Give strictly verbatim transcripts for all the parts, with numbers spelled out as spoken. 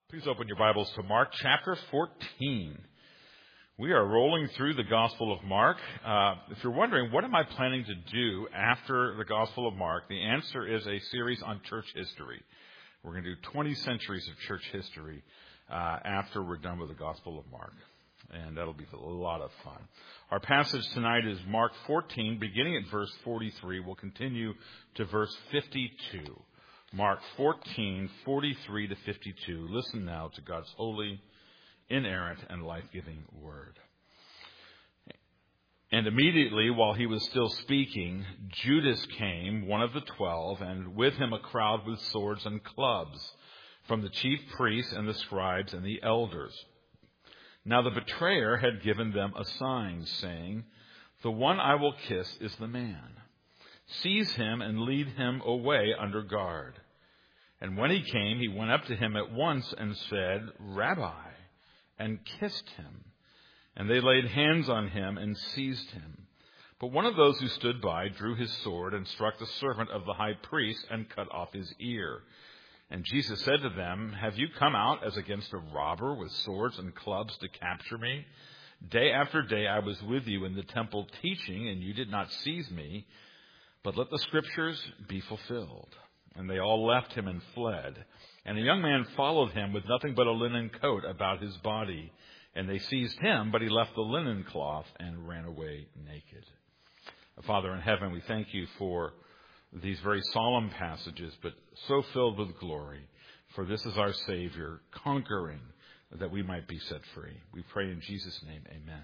Please open your Bibles to Mark chapter fourteen. We are rolling through the Gospel of Mark. Uh, if you're wondering, what am I planning to do after the Gospel of Mark? The answer is a series on church history. We're going to do twenty centuries of church history uh, after we're done with the Gospel of Mark. And that'll be a lot of fun. Our passage tonight is Mark fourteen, beginning at verse forty-three. We'll continue to verse fifty-two. Mark fourteen, forty-three to fifty-two. Listen now to God's holy, inerrant, and life-giving word. And immediately, while he was still speaking, Judas came, one of the twelve, and with him a crowd with swords and clubs, from the chief priests and the scribes and the elders. Now the betrayer had given them a sign, saying, "The one I will kiss is the man. Seize him and lead him away under guard." And when he came, he went up to him at once and said, "Rabbi," and kissed him. And they laid hands on him and seized him. But one of those who stood by drew his sword and struck the servant of the high priest and cut off his ear. And Jesus said to them, "Have you come out as against a robber with swords and clubs to capture me? Day after day I was with you in the temple teaching, and you did not seize me. But let the scriptures be fulfilled." And they all left him and fled. And a young man followed him with nothing but a linen coat about his body. And they seized him, but he left the linen cloth and ran away naked. Father in heaven, we thank you for these very solemn passages, but so filled with glory. For this is our Savior, conquering that we might be set free. We pray in Jesus' name, amen.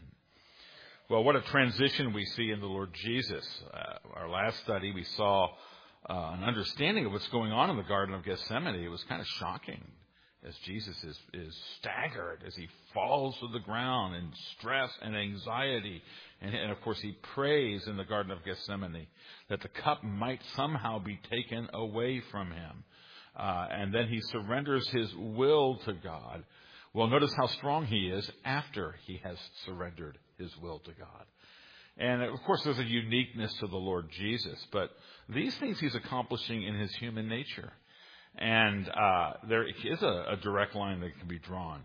Well, what a transition we see in the Lord Jesus. Uh, our last study, we saw uh, an understanding of what's going on in the Garden of Gethsemane. It was kind of shocking as Jesus is, is staggered, as he falls to the ground in stress and anxiety. And, and, of course, he prays in the Garden of Gethsemane that the cup might somehow be taken away from him. Uh, and then he surrenders his will to God. Well, notice how strong he is after he has surrendered his will to God. And, of course, there's a uniqueness to the Lord Jesus, but these things he's accomplishing in his human nature. And uh, there is a, a direct line that can be drawn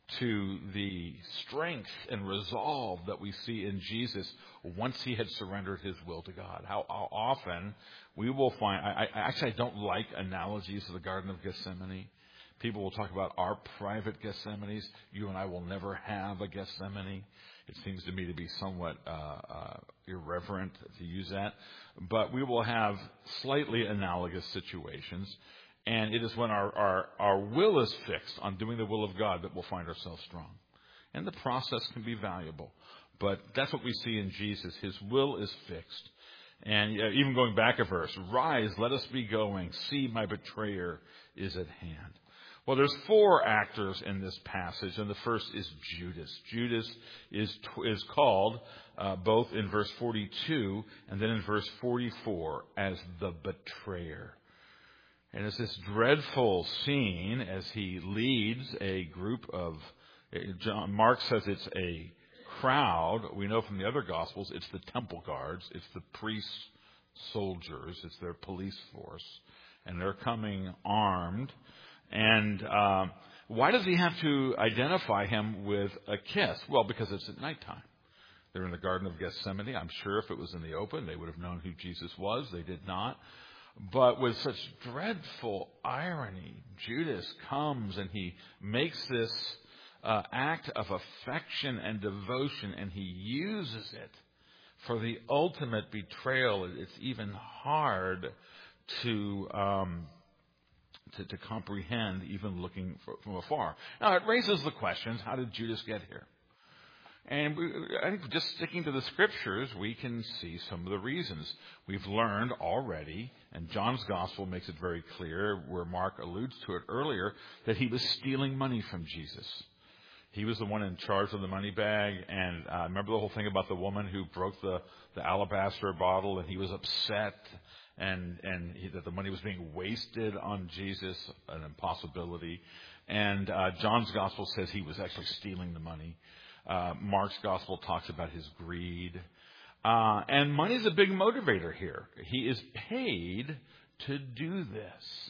to the strength and resolve that we see in Jesus once he had surrendered his will to God. How, how often we will find, I, I actually I don't like analogies of the Garden of Gethsemane. People will talk about our private Gethsemanes. You and I will never have a Gethsemane. It seems to me to be somewhat uh, uh, irreverent to use that. But we will have slightly analogous situations. And it is when our, our, our will is fixed on doing the will of God that we'll find ourselves strong. And the process can be valuable. But that's what we see in Jesus. His will is fixed. And uh, even going back a verse, "Rise, let us be going. See, my betrayer is at hand." Well, there's four actors in this passage, and the first is Judas. Judas is is called uh, both in verse forty-two and then in verse forty-four as the betrayer. And it's this dreadful scene as he leads a group of, John, Mark says it's a crowd. We know from the other Gospels it's the temple guards, it's the priests, soldiers, it's their police force, and they're coming armed. And uh, why does he have to identify him with a kiss? Well, because it's at nighttime. They're in the Garden of Gethsemane. I'm sure if it was in the open, they would have known who Jesus was. They did not. But with such dreadful irony, Judas comes and he makes this uh, act of affection and devotion, and he uses it for the ultimate betrayal. It's even hard to... Um, To, to comprehend, even looking for, from afar. Now, it raises the questions, how did Judas get here? And we, I think just sticking to the scriptures, we can see some of the reasons. We've learned already, and John's gospel makes it very clear, where Mark alludes to it earlier, that he was stealing money from Jesus. He was the one in charge of the money bag, and uh, remember the whole thing about the woman who broke the, the alabaster bottle, and he was upset, and and he, that the money was being wasted on Jesus, an impossibility. And uh, John's gospel says he was actually stealing the money. Uh, Mark's gospel talks about his greed. Uh, and money is a big motivator here. He is paid to do this.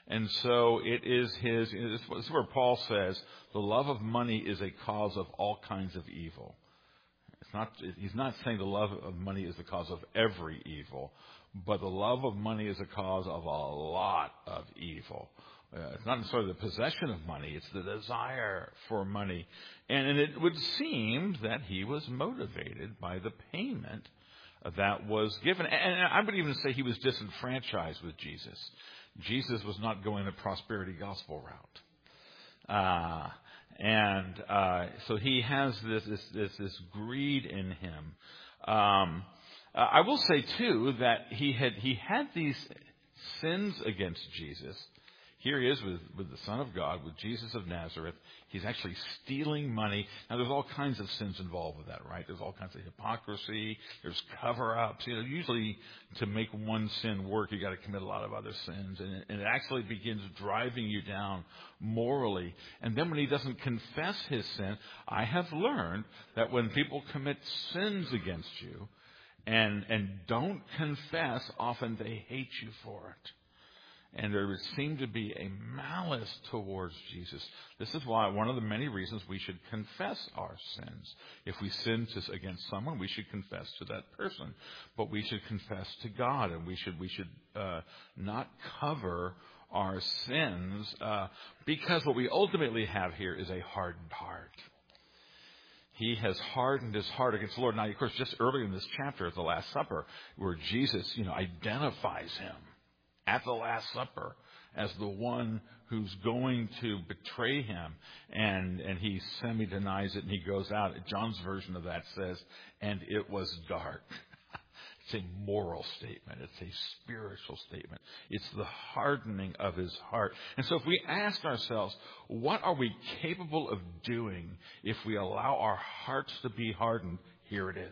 And so it is his, this is where Paul says, the love of money is a cause of all kinds of evil. It's not, he's not saying the love of money is the cause of every evil, but the love of money is a cause of a lot of evil. Uh, it's not necessarily the possession of money, it's the desire for money. And, and it would seem that he was motivated by the payment that was given. And I would even say he was disenfranchised with Jesus. Jesus was not going the prosperity gospel route. Uh, and uh, so he has this, this, this, this greed in him. Um, uh, I will say, too, that he had, he had these sins against Jesus. Here he is with, with the Son of God, with Jesus of Nazareth. He's actually stealing money. Now, there's all kinds of sins involved with that, right? There's all kinds of hypocrisy. There's cover-ups. You know, usually to make one sin work, you got to commit a lot of other sins. And it, and it actually begins driving you down morally. And then when he doesn't confess his sin, I have learned that when people commit sins against you and, and don't confess, often they hate you for it. And there would seem to be a malice towards Jesus. This is why one of the many reasons we should confess our sins. If we sin to, against someone, we should confess to that person. But we should confess to God, and we should we should uh, not cover our sins, uh, because what we ultimately have here is a hardened heart. He has hardened his heart against the Lord. Now, of course, just earlier in this chapter at the Last Supper, where Jesus, you know, identifies him at the Last Supper as the one who's going to betray him. And, and he semi-denies it and he goes out. John's version of that says, and it was dark. It's a moral statement. It's a spiritual statement. It's the hardening of his heart. And so if we ask ourselves, what are we capable of doing if we allow our hearts to be hardened? Here it is.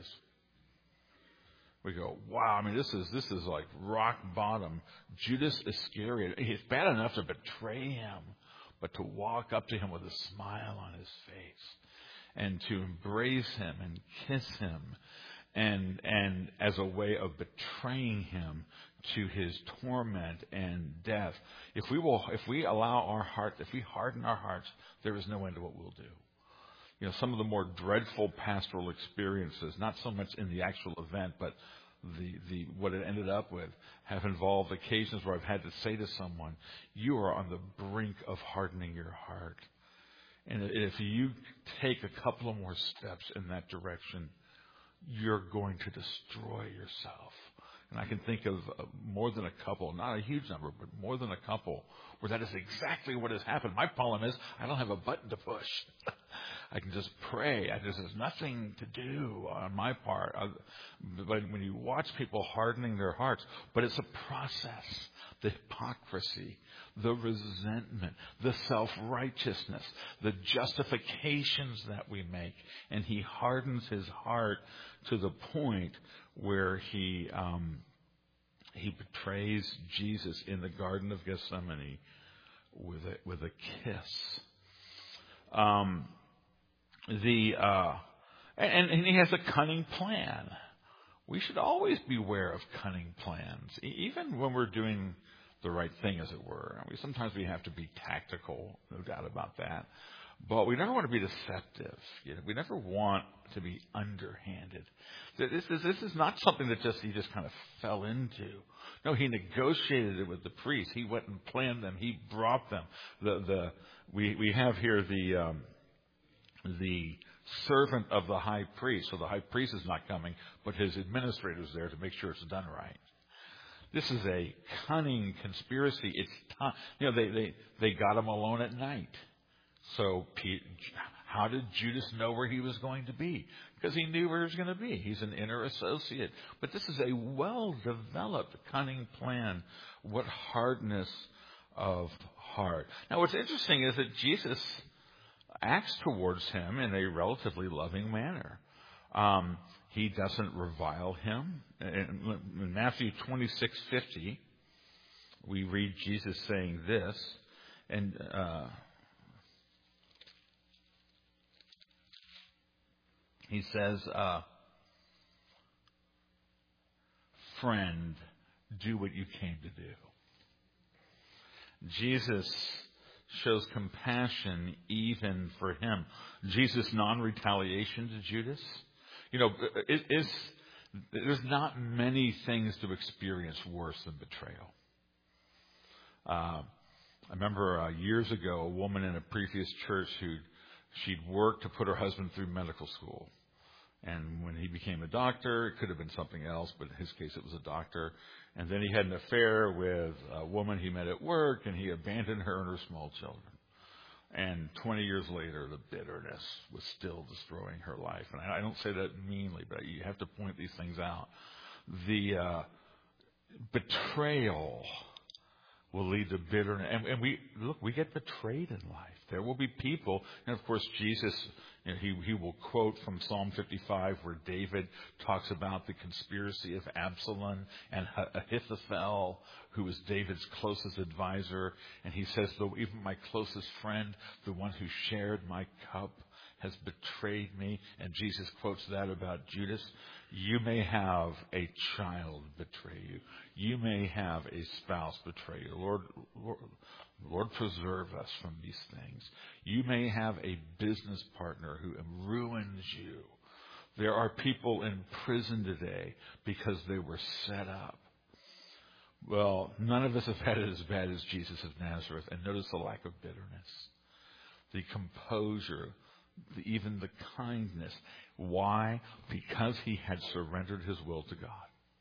We go, wow, I mean, this is this is like rock bottom. Judas Iscariot, it's bad enough to betray him, but to walk up to him with a smile on his face and to embrace him and kiss him and and as a way of betraying him to his torment and death. If we will, if we allow our heart, if we harden our hearts, there is no end to what we'll do. You know, some of the more dreadful pastoral experiences, not so much in the actual event, but the, the what it ended up with, have involved occasions where I've had to say to someone, you are on the brink of hardening your heart. And if you take a couple of more steps in that direction, you're going to destroy yourself. And I can think of more than a couple, not a huge number, but more than a couple, where that is exactly what has happened. My problem is I don't have a button to push. I can just pray. I just, there's nothing to do on my part. But when you watch people hardening their hearts, but it's a process. The hypocrisy, the resentment, the self-righteousness, the justifications that we make. And he hardens his heart to the point where he um, he betrays Jesus in the Garden of Gethsemane with a, with a kiss. Um, the uh, and, and he has a cunning plan. We should always beware of cunning plans, even when we're doing the right thing, as it were. I mean, sometimes we have to be tactical, no doubt about that. But we never want to be deceptive. You know, we never want to be underhanded. This is this is not something that just he just kind of fell into. No, he negotiated it with the priests. He went and planned them. He brought them. The the we we have here the um, the servant of the high priest. So the high priest is not coming, but his administrator is there to make sure it's done right. This is a cunning conspiracy. It's t- you know they they they got him alone at night. So how did Judas know where he was going to be? Because he knew where he was going to be. He's an inner associate. But this is a well-developed, cunning plan. What hardness of heart. Now, what's interesting is that Jesus acts towards him in a relatively loving manner. Um, he doesn't revile him. In, in Matthew twenty-six fifty, we read Jesus saying this, and uh, he says, uh, friend, do what you came to do. Jesus shows compassion even for him. Jesus' non-retaliation to Judas. You know, it is, there's not many things to experience worse than betrayal. Uh, I remember uh, years ago, a woman in a previous church who she'd worked to put her husband through medical school. And when he became a doctor, it could have been something else, but in his case it was a doctor. And then he had an affair with a woman he met at work, and he abandoned her and her small children. And twenty years later, the bitterness was still destroying her life. And I don't say that meanly, but you have to point these things out. The uh, betrayal will lead to bitterness. And, and we, look, we get betrayed in life. There will be people, and of course Jesus, you know, he, he will quote from Psalm fifty-five where David talks about the conspiracy of Absalom and Ahithophel, who was David's closest advisor. And he says, though even my closest friend, the one who shared my cup, has betrayed me. And Jesus quotes that about Judas. You may have a child betray you. You may have a spouse betray you. Lord, Lord, Lord, preserve us from these things. You may have a business partner who ruins you. There are people in prison today because they were set up. Well, none of us have had it as bad as Jesus of Nazareth. And notice the lack of bitterness, the composure, the, even the kindness. Why? Because he had surrendered his will to God.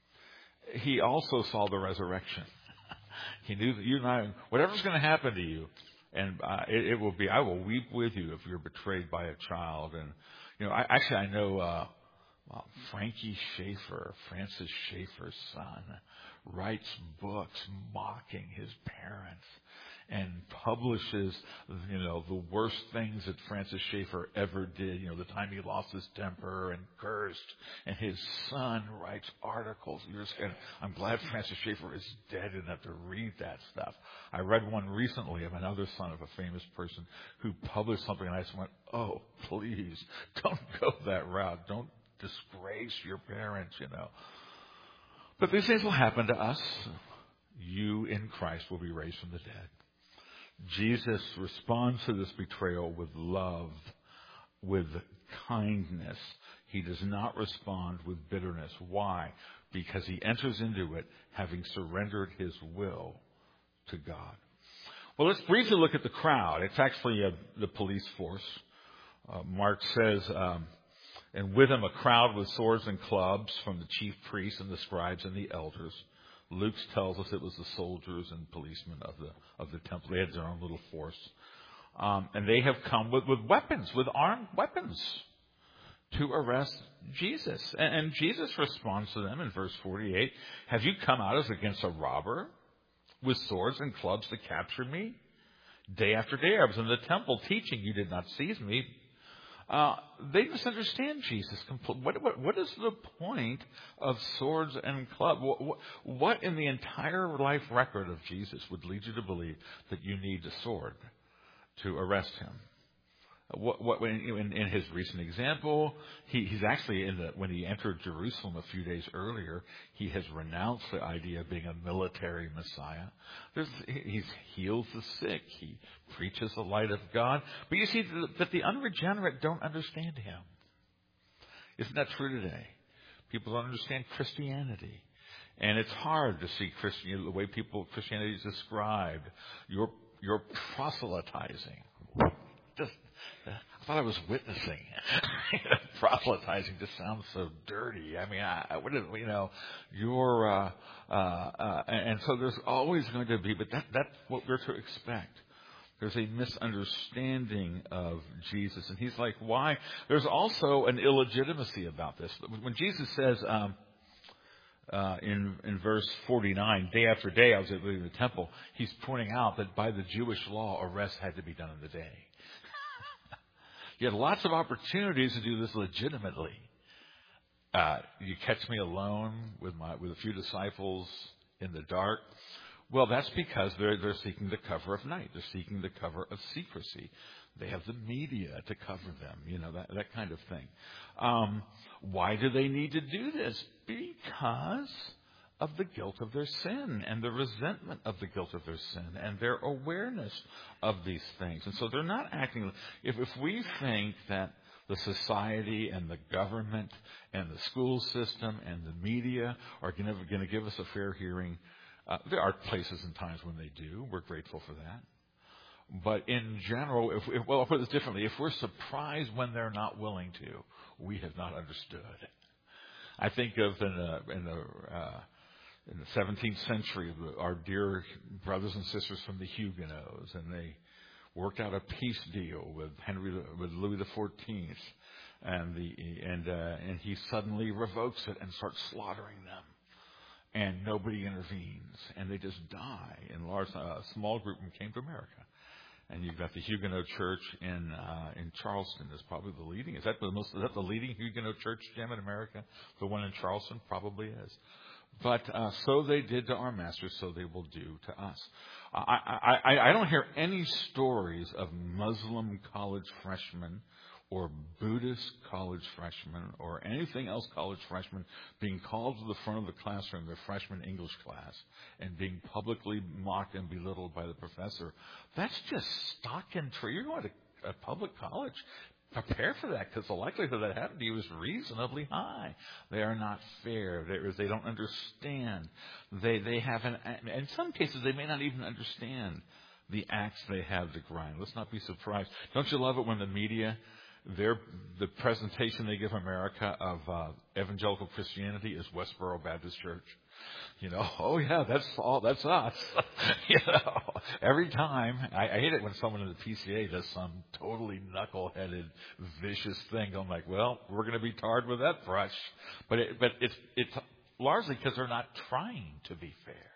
He also saw the resurrection. He knew that you and I, whatever's going to happen to you, and uh, it, it will be, I will weep with you if you're betrayed by a child. And, you know, I, actually I know uh, well, Frankie Schaefer, Francis Schaefer's son, writes books mocking his parents and publishes, you know, the worst things that Francis Schaeffer ever did. You know, the time he lost his temper and cursed. And his son writes articles. And I'm glad Francis Schaeffer is dead enough to read that stuff. I read one recently of another son of a famous person who published something, and I just went, oh, please, don't go that route. Don't disgrace your parents, you know. But these things will happen to us. You in Christ will be raised from the dead. Jesus responds to this betrayal with love, with kindness. He does not respond with bitterness. Why? Because he enters into it having surrendered his will to God. Well, let's briefly look at the crowd. It's actually a, the police force. Uh, Mark says, um, and with him a crowd with swords and clubs from the chief priests and the scribes and the elders. Luke tells us it was the soldiers and policemen of the of the temple. They had their own little force. Um, and they have come with, with weapons, with armed weapons, to arrest Jesus. And, and Jesus responds to them in verse forty-eight, have you come out as against a robber with swords and clubs to capture me? Day after day I was in the temple teaching. You did not seize me. Uh, they misunderstand Jesus. What, what, what is the point of swords and clubs? What, what, what in the entire life record of Jesus would lead you to believe that you need a sword to arrest him? What, what, in, in his recent example, he, he's actually in the, when he entered Jerusalem a few days earlier, he has renounced the idea of being a military Messiah. There's, he heals the sick. He preaches the light of God. But you see that the unregenerate don't understand him. Isn't that true today? People don't understand Christianity. And it's hard to see Christianity, the way people, Christianity is described. You're, you're proselytizing. Just, I thought I was witnessing. Proselytizing just sounds so dirty. I mean, I, what is, you know, you're, uh, uh, uh, and so there's always going to be, but that, that's what we're to expect. There's a misunderstanding of Jesus. And he's like, why? There's also an illegitimacy about this. When Jesus says, um, uh, in, in verse forty-nine, day after day I was at the temple, he's pointing out that by the Jewish law, arrests had to be done in the day. You had lots of opportunities to do this legitimately. Uh, you catch me alone with my with a few disciples in the dark. Well, that's because they're they're seeking the cover of night. They're seeking the cover of secrecy. They have the media to cover them. You know, that that kind of thing. Um, why do they need to do this? Because of the guilt of their sin and the resentment of the guilt of their sin and their awareness of these things. And so they're not acting, if, if we think that the society and the government and the school system and the media are going to give us a fair hearing, uh, there are places and times when they do. We're grateful for that. But in general, if, if, well, I'll put this differently. If we're surprised when they're not willing to, we have not understood. I think of in the, in the, uh, in the seventeenth century, our dear brothers and sisters from the Huguenots, and they worked out a peace deal with Henry, with Louis the Fourteenth, and the and uh, and he suddenly revokes it and starts slaughtering them, and nobody intervenes, and they just die. In large, a small group came to America. And you've got the Huguenot Church in uh, in Charleston is probably the leading. Is that the most? Is that the leading Huguenot church, Jim, in America? The one in Charleston probably is. But uh, so they did to our masters, so they will do to us. I, I, I don't hear any stories of Muslim college freshmen or Buddhist college freshmen or anything else college freshmen being called to the front of the classroom, their freshman English class, and being publicly mocked and belittled by the professor. That's just stock and trade. You're going to a public college. Prepare for that, because the likelihood that happened to you is reasonably high. They are not fair. They, they don't understand. They they have an. In some cases, they may not even understand the axe they have to grind. Let's not be surprised. Don't you love it when the media, their the presentation they give America of uh, evangelical Christianity is Westboro Baptist Church? You know, oh yeah, that's all. That's us. you know, every time I, I hate it when someone in the P C A does some totally knuckleheaded, vicious thing. I'm like, well, we're going to be tarred with that brush. But it, but it's it's largely because they're not trying to be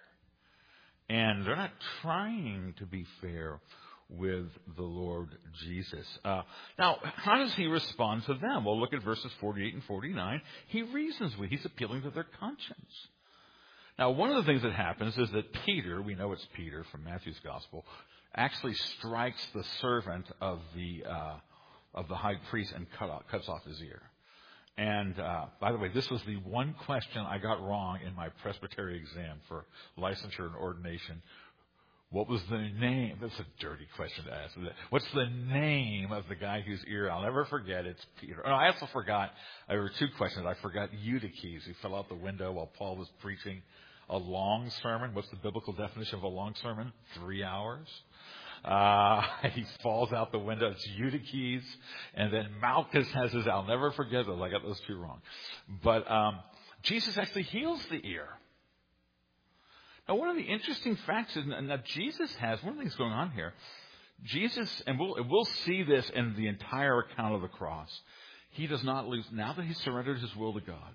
fair, and they're not trying to be fair with the Lord Jesus. Uh, now, how does he respond to them? Well, look at verses forty-eight and forty-nine. He reasons with. He's appealing to their conscience. Now, one of the things that happens is that Peter, we know it's Peter from Matthew's Gospel, actually strikes the servant of the uh, of the high priest and cut off, cuts off his ear. And uh, by the way, this was the one question I got wrong in my presbytery exam for licensure and ordination. What was the name? That's a dirty question to ask. What's the name of the guy whose ear? I'll never forget. It's Peter. Oh, I also forgot. There were two questions. I forgot Eutyches, who fell out the window while Paul was preaching a long sermon. What's the biblical definition of a long sermon? Three hours. Uh, he falls out the window. It's Eutyches. And then Malchus has his, I'll never forget those. I got those two wrong. But um, Jesus actually heals the ear. Now, one of the interesting facts is that Jesus has, one of the things going on here, Jesus, and we'll, we'll see this in the entire account of the cross, he does not lose, now that he's surrendered his will to God,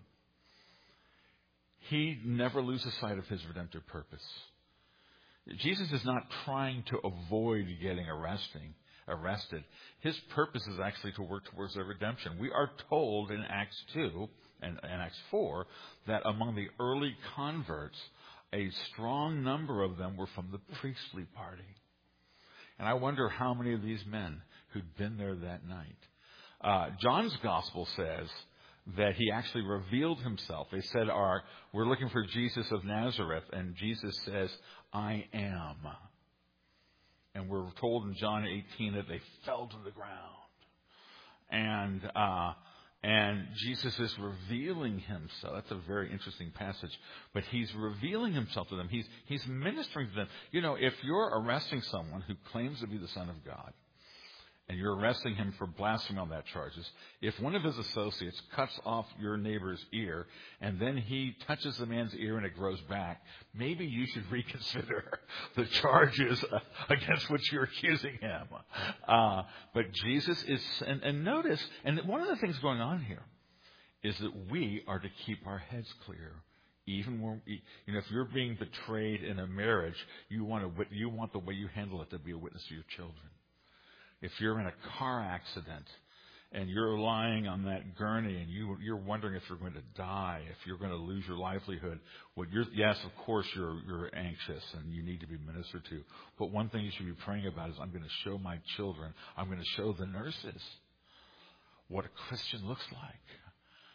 he never loses sight of his redemptive purpose. Jesus is not trying to avoid getting arresting, arrested. His purpose is actually to work towards their redemption. We are told in Acts two and, and Acts four that among the early converts, a strong number of them were from the priestly party. And I wonder how many of these men who'd been there that night. Uh, John's gospel says that he actually revealed himself. They said, "Are we're looking for Jesus of Nazareth," and Jesus says, "I am." And we're told in John eighteen that they fell to the ground. And uh, and Jesus is revealing himself. That's a very interesting passage. But he's revealing himself to them. He's he's ministering to them. You know, if you're arresting someone who claims to be the Son of God, and you're arresting him for blasphemy on that charges, if one of his associates cuts off your neighbor's ear and then he touches the man's ear and it grows back, maybe you should reconsider the charges against which you're accusing him. Uh, but Jesus is, and, and notice, and one of the things going on here is that we are to keep our heads clear. Even when, you know, if you're being betrayed in a marriage, you want to, you want the way you handle it to be a witness to your children. If you're in a car accident and you're lying on that gurney and you, you're wondering if you're going to die, if you're going to lose your livelihood, well, you're, yes, of course you're, you're anxious and you need to be ministered to. But one thing you should be praying about is, I'm going to show my children, I'm going to show the nurses what a Christian looks like.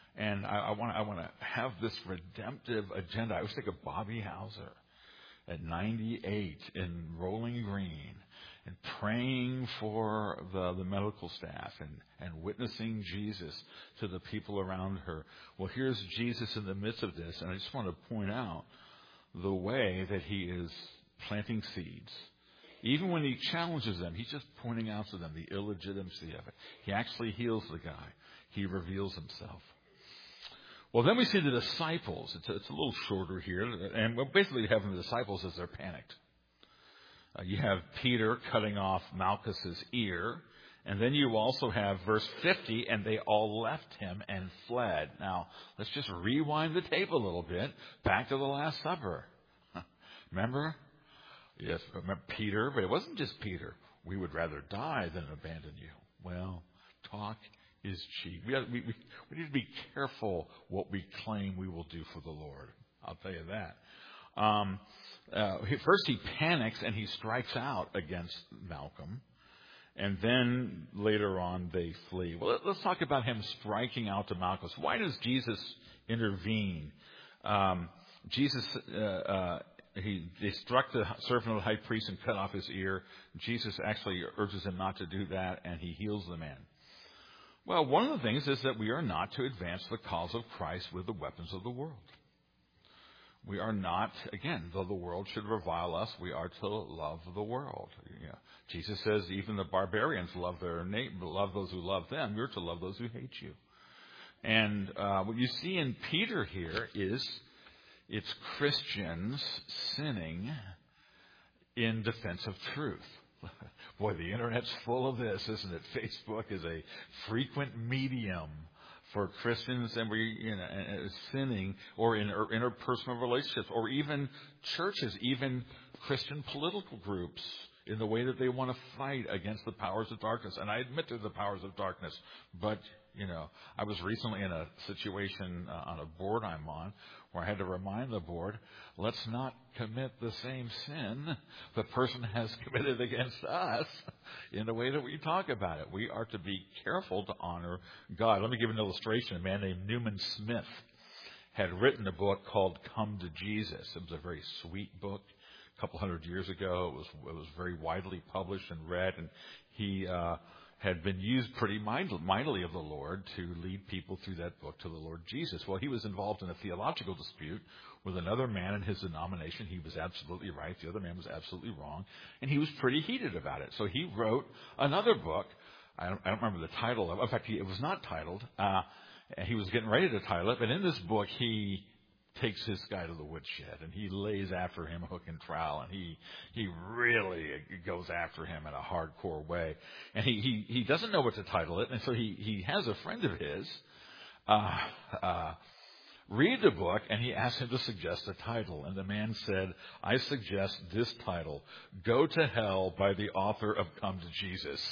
And I, I want I want to have this redemptive agenda. I always think of Bobby Hauser at ninety-eight in Rolling Green and praying for the, the medical staff and, and witnessing Jesus to the people around her. Well, here's Jesus in the midst of this, and I just want to point out the way that he is planting seeds. Even when he challenges them, he's just pointing out to them the illegitimacy of it. He actually heals the guy. He reveals himself. Well, then we see the disciples. It's a, it's a little shorter here. And well, basically having the disciples as they're panicked. Uh, you have Peter cutting off Malchus's ear. And then you also have verse fifty, and they all left him and fled. Now, let's just rewind the tape a little bit. Back to the Last Supper. Remember? Yes, remember Peter, but it wasn't just Peter. We would rather die than abandon you. Well, talk is cheap. We, have, we, we, we need to be careful what we claim we will do for the Lord. I'll tell you that. Um, uh, first he panics and he strikes out against Malcolm. And then later on they flee. Well, let's talk about him striking out to Malchus. Why does Jesus intervene? Um, Jesus, uh, uh, he they struck the servant of the high priest and cut off his ear. Jesus actually urges him not to do that, and he heals the man. Well, one of the things is that we are not to advance the cause of Christ with the weapons of the world. We are not, again, though the world should revile us, we are to love the world. You know, Jesus says even the barbarians love their neighbor, love those who love them. You're to love those who hate you. And uh, what you see in Peter here is it's Christians sinning in defense of truth. Boy, the Internet's full of this, isn't it? Facebook is a frequent medium for Christians and we, you know, sinning or in interpersonal relationships or even churches, even Christian political groups in the way that they want to fight against the powers of darkness. And I admit to the powers of darkness, but, you know, I was recently in a situation uh, on a board I'm on where I had to remind the board, let's not commit the same sin the person has committed against us in the way that we talk about it. We are to be careful to honor God. Let me give an illustration. A man named Newman Smith had written a book called Come to Jesus. It was a very sweet book. A couple hundred years ago, it was it was very widely published and read, and he uh, had been used pretty mightily of the Lord to lead people through that book to the Lord Jesus. Well, he was involved in a theological dispute with another man in his denomination. He was absolutely right. The other man was absolutely wrong, and he was pretty heated about it. So he wrote another book. I don't, I don't remember the title of it. In fact, he, it was not titled. Uh, he was getting ready to title it, but in this book, he takes this guy to the woodshed, and he lays after him hook and trowel, and he he really goes after him in a hardcore way. And he he, he doesn't know what to title it, and so he, he has a friend of his uh, uh, read the book, and he asked him to suggest a title. And the man said, I suggest this title, Go to Hell by the author of Come to Jesus.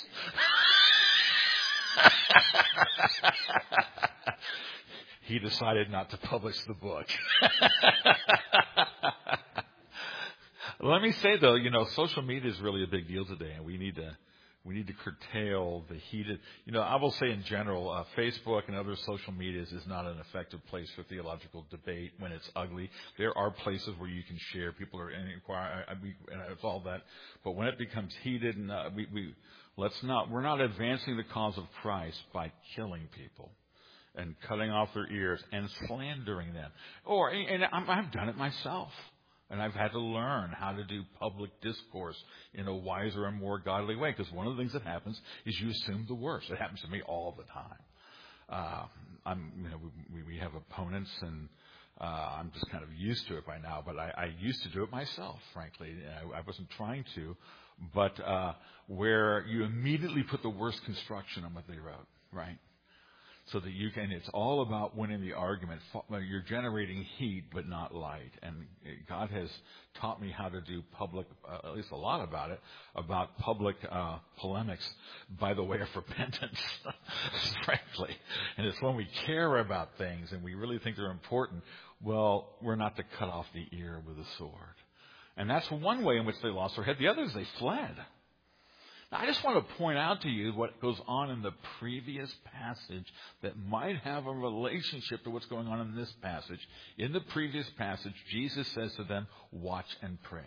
He decided not to publish the book. Let me say, though, you know, social media is really a big deal today, and we need to we need to curtail the heated. You know, I will say in general, uh, Facebook and other social medias is not an effective place for theological debate when it's ugly. There are places where you can share. People are inquire, I, I, we, and it's all that. But when it becomes heated, and uh, we, we let's not. We're not advancing the cause of Christ by killing people and cutting off their ears and slandering them. Or, and I've done it myself. And I've had to learn how to do public discourse in a wiser and more godly way. Because one of the things that happens is you assume the worst. It happens to me all the time. Uh, I'm, you know, we, we have opponents, and uh, I'm just kind of used to it by now. But I, I used to do it myself, frankly. I, I wasn't trying to. But uh, where you immediately put the worst construction on what they wrote, right? So that you can, it's all about winning the argument. You're generating heat, but not light. And God has taught me how to do public, uh, at least a lot about it, about public uh, polemics by the way of repentance, frankly. And it's when we care about things and we really think they're important, well, we're not to cut off the ear with a sword. And that's one way in which they lost their head. The other is they fled. Now, I just want to point out to you what goes on in the previous passage that might have a relationship to what's going on in this passage. In the previous passage, Jesus says to them, watch and pray.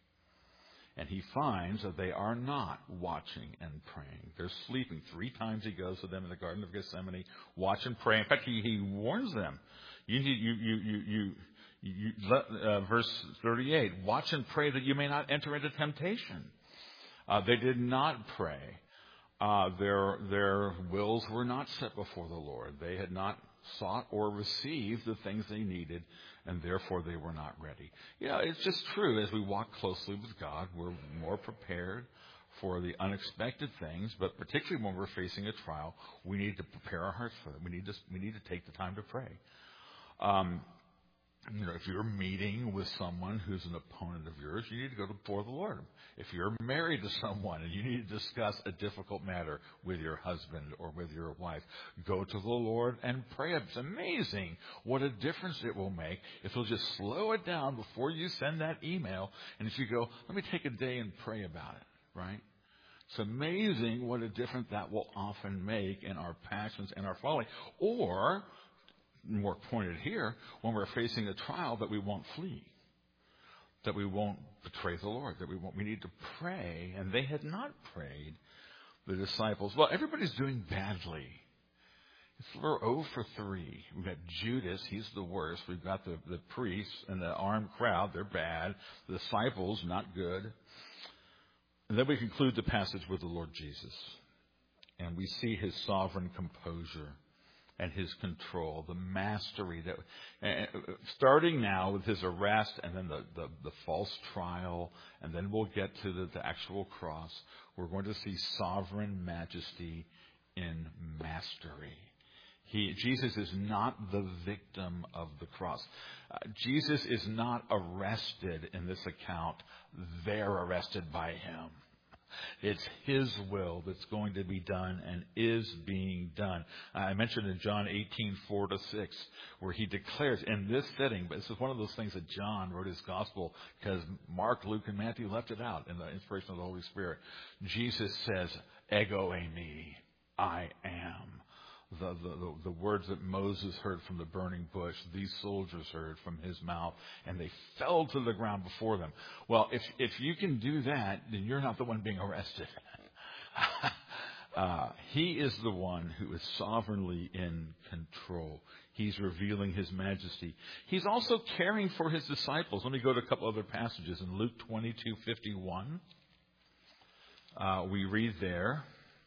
And he finds that they are not watching and praying. They're sleeping. Three times he goes to them in the Garden of Gethsemane, watch and pray. In fact, he, he warns them. You need, you, you, you, you, you let, uh, verse thirty-eight, watch and pray that you may not enter into temptation. Uh, they did not pray. Uh, their, their wills were not set before the Lord. They had not sought or received the things they needed, and therefore they were not ready. You know, it's just true. As we walk closely with God, we're more prepared for the unexpected things, but particularly when we're facing a trial, we need to prepare our hearts for them. We need to, we need to take the time to pray. Um, you know, if you're meeting with someone who's an opponent of yours, you need to go before the Lord. If you're married to someone and you need to discuss a difficult matter with your husband or with your wife, go to the Lord and pray. It's amazing what a difference it will make if you'll just slow it down before you send that email. And if you go, let me take a day and pray about it, right? It's amazing what a difference that will often make in our passions and our folly. Or, more pointed here, when we're facing a trial, that we won't flee, that we won't betray the Lord, that we won't. We need to pray, and they had not prayed. The disciples, well, everybody's doing badly. It's, we're oh for three. We've got Judas, he's the worst. We've got the, the priests and the armed crowd, they're bad. The disciples, not good. And then we conclude the passage with the Lord Jesus, and we see his sovereign composure and his control, the mastery that, uh, starting now with his arrest and then the, the, the false trial, and then we'll get to the, the actual cross. We're going to see sovereign majesty in mastery. He, Jesus is not the victim of the cross. Uh, Jesus is not arrested in this account. They're arrested by him. It's his will that's going to be done and is being done. I mentioned in John eighteen, four to six, where he declares in this setting, but this is one of those things that John wrote his gospel because Mark, Luke, and Matthew left it out in the inspiration of the Holy Spirit. Jesus says, ego eimi, I am. The, the, the, the words that Moses heard from the burning bush, these soldiers heard from his mouth, and they fell to the ground before them. Well, if if you can do that, then you're not the one being arrested. uh, he is the one who is sovereignly in control. He's revealing his majesty. He's also caring for his disciples. Let me go to a couple other passages. In Luke twenty-two fifty-one, uh, we read there.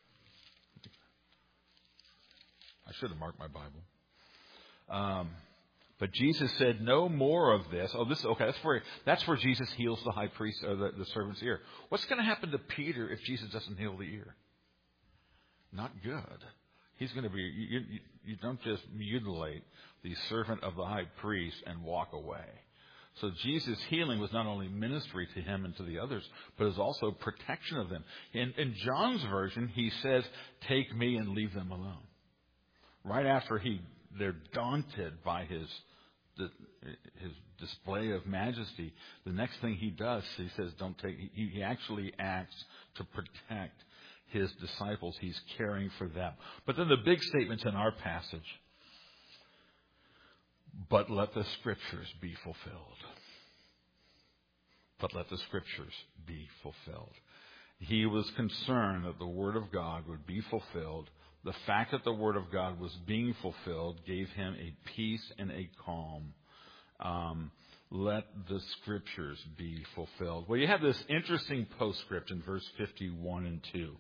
I should have marked my Bible. Um, but Jesus said, no more of this. Oh, this okay. That's where that's where Jesus heals the high priest or the, the servant's ear. What's going to happen to Peter if Jesus doesn't heal the ear? Not good. He's going to be. You, you, you don't just mutilate the servant of the high priest and walk away. So Jesus' healing was not only ministry to him and to the others, but is also protection of them. In, in John's version, he says, "Take me and leave them alone." Right after he, they're daunted by his his display of majesty. The next thing he does, he says, "Don't take." He, he actually acts to protect his disciples. He's caring for them. But then the big statements in our passage. But let the scriptures be fulfilled. But let the scriptures be fulfilled. He was concerned that the word of God would be fulfilled. The fact that the word of God was being fulfilled gave him a peace and a calm. Um, let the scriptures be fulfilled. Well, you have this interesting postscript in verse fifty-one and two.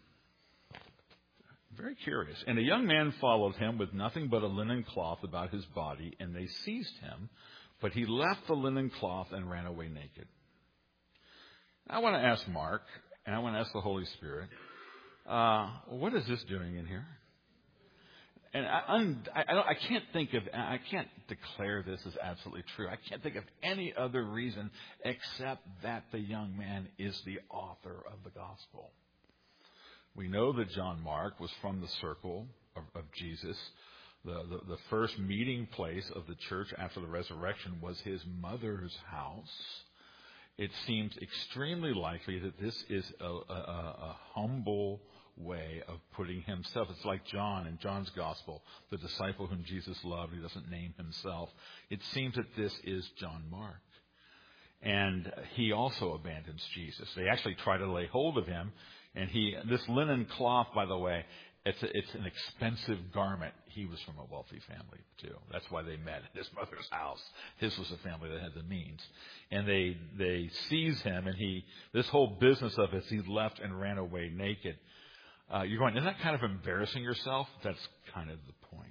Very curious. And a young man followed him with nothing but a linen cloth about his body, and they seized him, but he left the linen cloth and ran away naked. I want to ask Mark, and I want to ask the Holy Spirit, Uh, what is this doing in here? And I, I'm, I, I, don't, I can't think of, I can't declare this as absolutely true. I can't think of any other reason except that the young man is the author of the gospel. We know that John Mark was from the circle of, of Jesus. The, the, the first meeting place of the church after the resurrection was his mother's house. it seems extremely likely that this is a, a, a humble way of putting himself. It's like John in John's gospel, the disciple whom Jesus loved. He doesn't name himself. It seems that this is John Mark. And he also abandons Jesus. They actually try to lay hold of him. And he, this linen cloth, by the way, it's, a, it's an expensive garment. He was from a wealthy family, too. That's why they met at his mother's house. His was a family that had the means. And they, they seize him, and he, this whole business of it, he left and ran away naked. Uh, you're going, isn't that kind of embarrassing yourself? That's kind of the point.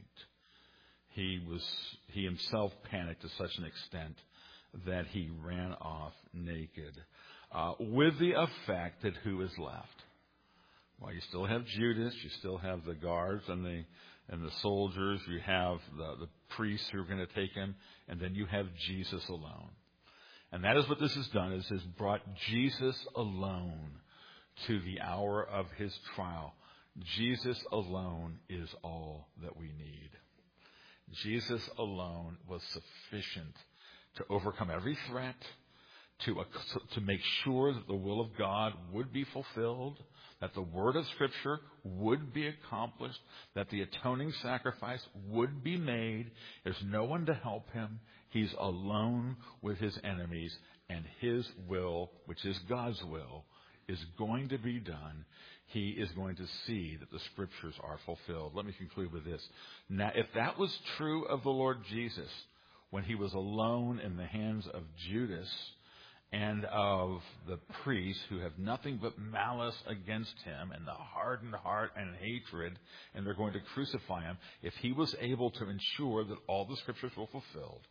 He was, he himself panicked to such an extent that he ran off naked, uh, with the effect that who is left? Well, you still have Judas, you still have the guards and the and the soldiers, you have the, the priests who are going to take him, and then you have Jesus alone. And that is what this has done, is has brought Jesus alone to the hour of his trial. Jesus alone is all that we need. Jesus alone was sufficient to overcome every threat, to, to make sure that the will of God would be fulfilled, that the word of Scripture would be accomplished, that the atoning sacrifice would be made. There's no one to help him. He's alone with his enemies, and his will, which is God's will, is going to be done. He is going to see that the Scriptures are fulfilled. Let me conclude with this. Now, if that was true of the Lord Jesus, when he was alone in the hands of Judas and of the priests who have nothing but malice against him and the hardened heart and hatred, and they're going to crucify him, if he was able to ensure that all the Scriptures were fulfilled,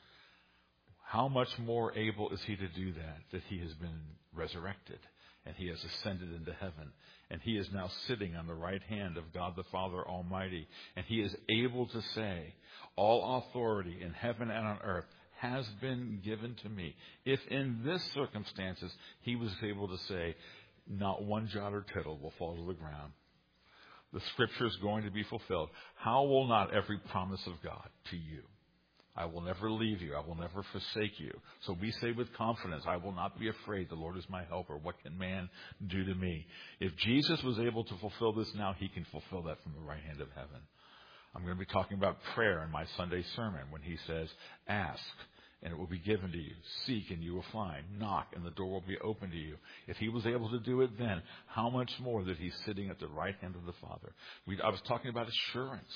how much more able is he to do that, that he has been resurrected and he has ascended into heaven, and he is now sitting on the right hand of God the Father Almighty, and he is able to say, all authority in heaven and on earth has been given to me. If in this circumstances he was able to say, not one jot or tittle will fall to the ground, the Scripture is going to be fulfilled, how will not every promise of God to you? I will never leave you. I will never forsake you. So we say with confidence, I will not be afraid. The Lord is my helper. What can man do to me? If Jesus was able to fulfill this now, he can fulfill that from the right hand of heaven. I'm going to be talking about prayer in my Sunday sermon when he says, ask and it will be given to you. Seek and you will find. Knock and the door will be open to you. If he was able to do it then, how much more that he's sitting at the right hand of the Father? We, I was talking about assurance.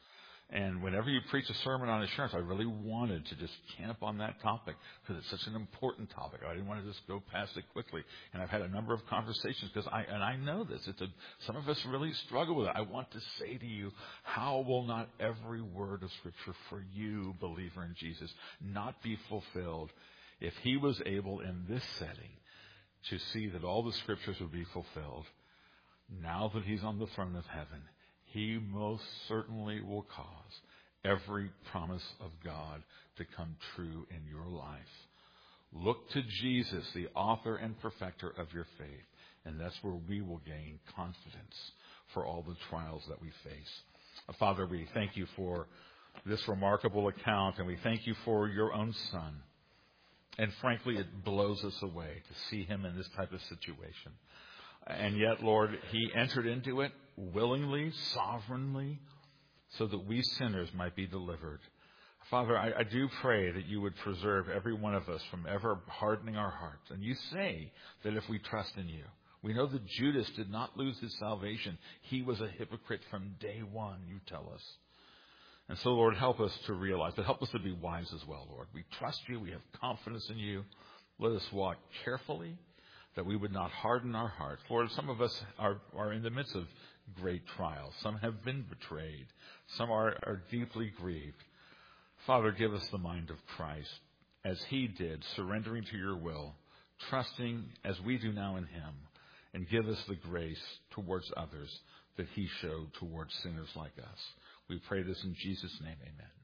And whenever you preach a sermon on assurance, I really wanted to just camp on that topic because it's such an important topic. I didn't want to just go past it quickly. And I've had a number of conversations because I, and I know this, it's a, some of us really struggle with it. I want to say to you, how will not every word of Scripture for you, believer in Jesus, not be fulfilled if he was able in this setting to see that all the Scriptures would be fulfilled now that he's on the throne of heaven? He most certainly will cause every promise of God to come true in your life. Look to Jesus, the author and perfecter of your faith, and that's where we will gain confidence for all the trials that we face. Father, we thank you for this remarkable account, and we thank you for your own Son. And frankly, it blows us away to see him in this type of situation. And yet, Lord, he entered into it willingly, sovereignly, so that we sinners might be delivered. Father, I, I do pray that you would preserve every one of us from ever hardening our hearts. And you say that if we trust in you, we know that Judas did not lose his salvation. He was a hypocrite from day one, you tell us. And so, Lord, help us to realize, but help us to be wise as well, Lord. We trust you. We have confidence in you. Let us walk carefully, that we would not harden our hearts. Lord, some of us are, are in the midst of great trials. Some have been betrayed. Some are, are deeply grieved. Father, give us the mind of Christ, as he did, surrendering to your will, trusting as we do now in him, and give us the grace towards others that he showed towards sinners like us. We pray this in Jesus' name, amen.